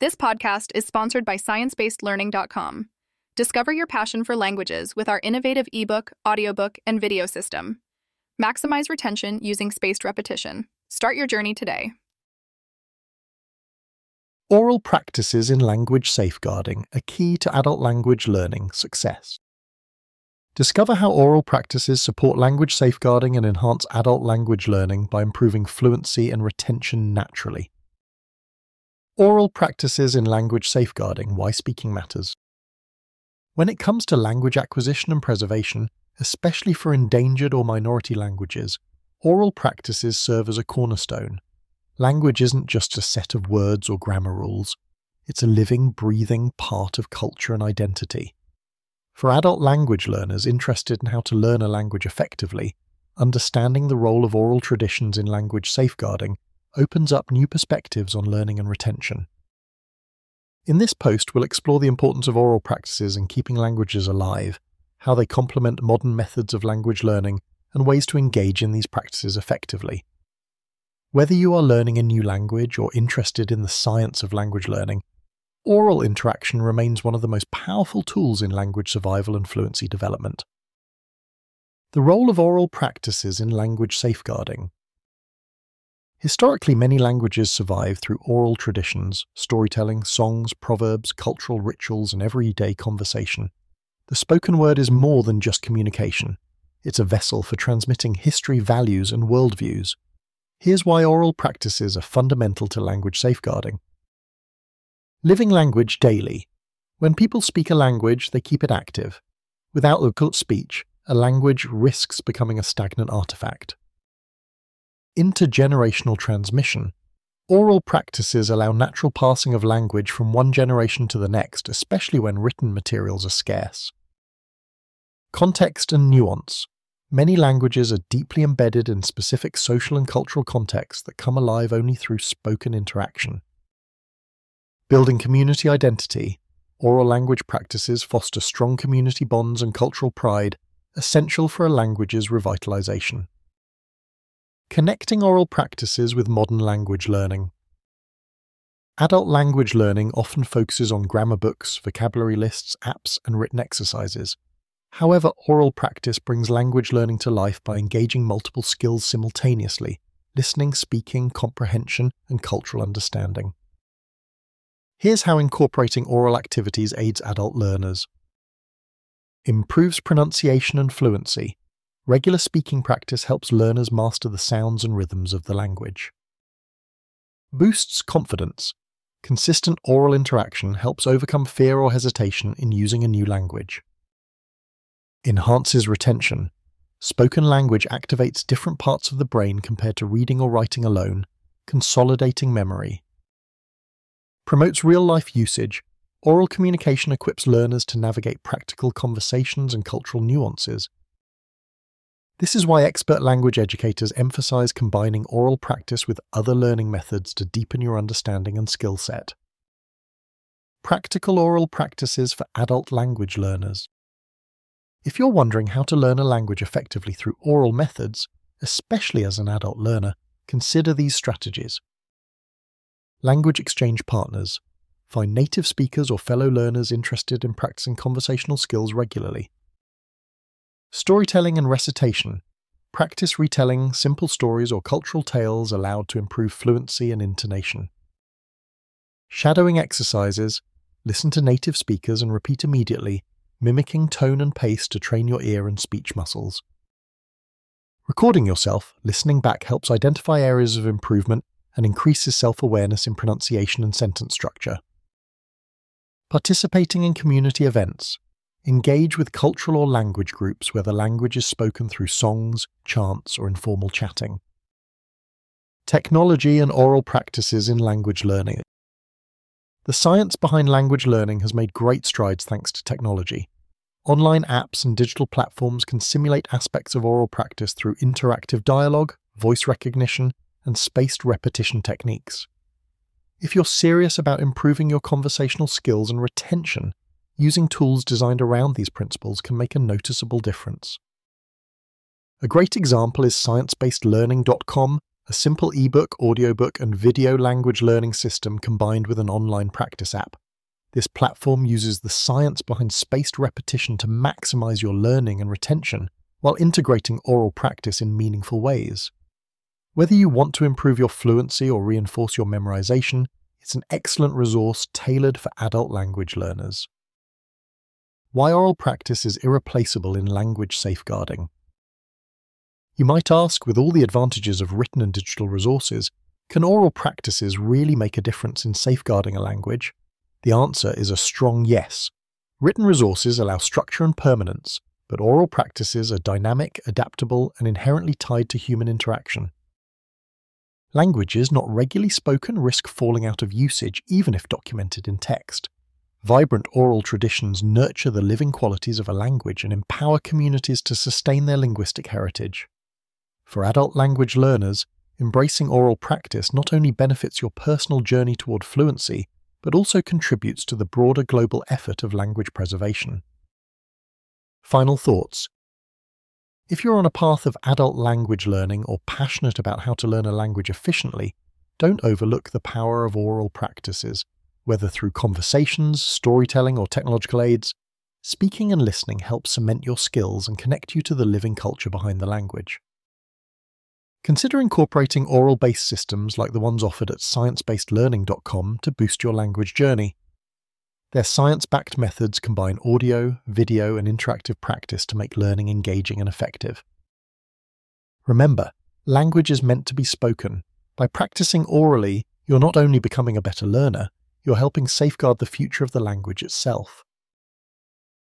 This podcast is sponsored by ScienceBasedLearning.com. Discover your passion for languages with our innovative ebook, audiobook, and video system. Maximize retention using spaced repetition. Start your journey today. Oral practices in language safeguarding are key to adult language learning success. Discover how oral practices support language safeguarding and enhance adult language learning by improving fluency and retention naturally. Oral practices in language safeguarding: why speaking matters. When it comes to language acquisition and preservation, especially for endangered or minority languages, oral practices serve as a cornerstone. Language isn't just a set of words or grammar rules. It's a living, breathing part of culture and identity. For adult language learners interested in how to learn a language effectively, understanding the role of oral traditions in language safeguarding opens up new perspectives on learning and retention. In this post, we'll explore the importance of oral practices in keeping languages alive, how they complement modern methods of language learning, and ways to engage in these practices effectively. Whether you are learning a new language or interested in the science of language learning, oral interaction remains one of the most powerful tools in language survival and fluency development. The role of oral practices in language safeguarding. Historically, many languages survive through oral traditions, storytelling, songs, proverbs, cultural rituals, and everyday conversation. The spoken word is more than just communication. It's a vessel for transmitting history, values, and worldviews. Here's why oral practices are fundamental to language safeguarding. Living language daily. When people speak a language, they keep it active. Without the speech, a language risks becoming a stagnant artifact. Intergenerational transmission. Oral practices allow natural passing of language from one generation to the next, especially when written materials are scarce. Context and nuance. Many languages are deeply embedded in specific social and cultural contexts that come alive only through spoken interaction. Building community identity. Oral language practices foster strong community bonds and cultural pride, essential for a language's revitalization. Connecting oral practices with modern language learning. Adult language learning often focuses on grammar books, vocabulary lists, apps, and written exercises. However, oral practice brings language learning to life by engaging multiple skills simultaneously: listening, speaking, comprehension, and cultural understanding. Here's how incorporating oral activities aids adult learners. Improves pronunciation and fluency. Regular speaking practice helps learners master the sounds and rhythms of the language. Boosts confidence. Consistent oral interaction helps overcome fear or hesitation in using a new language. Enhances retention. Spoken language activates different parts of the brain compared to reading or writing alone, consolidating memory. Promotes real-life usage. Oral communication equips learners to navigate practical conversations and cultural nuances. This is why expert language educators emphasize combining oral practice with other learning methods to deepen your understanding and skill set. Practical oral practices for adult language learners. If you're wondering how to learn a language effectively through oral methods, especially as an adult learner, consider these strategies. Language exchange partners. Find native speakers or fellow learners interested in practicing conversational skills regularly. Storytelling and recitation. Practice retelling simple stories or cultural tales aloud to improve fluency and intonation. Shadowing exercises. Listen to native speakers and repeat immediately, mimicking tone and pace to train your ear and speech muscles. Recording yourself, listening back helps identify areas of improvement and increases self-awareness in pronunciation and sentence structure. Participating in community events. Engage with cultural or language groups where the language is spoken through songs, chants, or informal chatting. Technology and oral practices in language learning. The science behind language learning has made great strides thanks to technology. Online apps and digital platforms can simulate aspects of oral practice through interactive dialogue, voice recognition, and spaced repetition techniques. If you're serious about improving your conversational skills and retention, using tools designed around these principles can make a noticeable difference. A great example is ScienceBasedLearning.com, a a simple ebook, audiobook, and video language learning system combined with an online practice app. This platform uses the science behind spaced repetition to maximize your learning and retention while integrating oral practice in meaningful ways. Whether you want to improve your fluency or reinforce your memorization, it's an excellent resource tailored for adult language learners. Why oral practice is irreplaceable in language safeguarding. You might ask, with all the advantages of written and digital resources, can oral practices really make a difference in safeguarding a language? The answer is a strong yes. Written resources allow structure and permanence, but oral practices are dynamic, adaptable, and inherently tied to human interaction. Languages not regularly spoken risk falling out of usage even if documented in text. Vibrant oral traditions nurture the living qualities of a language and empower communities to sustain their linguistic heritage. For adult language learners, embracing oral practice not only benefits your personal journey toward fluency, but also contributes to the broader global effort of language preservation. Final thoughts. If you're on a path of adult language learning or passionate about how to learn a language efficiently, don't overlook the power of oral practices. Whether through conversations, storytelling, or technological aids, speaking and listening help cement your skills and connect you to the living culture behind the language. Consider incorporating oral-based systems like the ones offered at sciencebasedlearning.com to boost your language journey. Their science-backed methods combine audio, video, and interactive practice to make learning engaging and effective. Remember, language is meant to be spoken. By practicing orally, you're not only becoming a better learner, you're helping safeguard the future of the language itself.